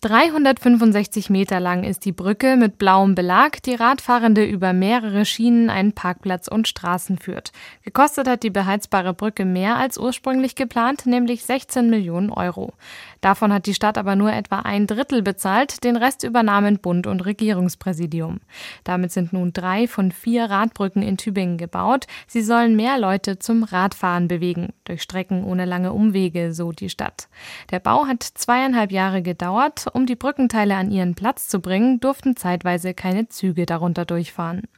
365 Meter lang ist die Brücke mit blauem Belag, die Radfahrende über mehrere Schienen, einen Parkplatz und Straßen führt. Gekostet hat die beheizbare Brücke mehr als ursprünglich geplant, nämlich 16 Millionen Euro. Davon hat die Stadt aber nur etwa ein Drittel bezahlt, den Rest übernahmen Bund und Regierungspräsidium. Damit sind nun 3 von 4 Radbrücken in Tübingen gebaut. Sie sollen mehr Leute zum Radfahren bewegen, durch Strecken ohne lange Umwege, so die Stadt. Der Bau hat 2,5 Jahre gedauert. Um die Brückenteile an ihren Platz zu bringen, durften zeitweise keine Züge darunter durchfahren.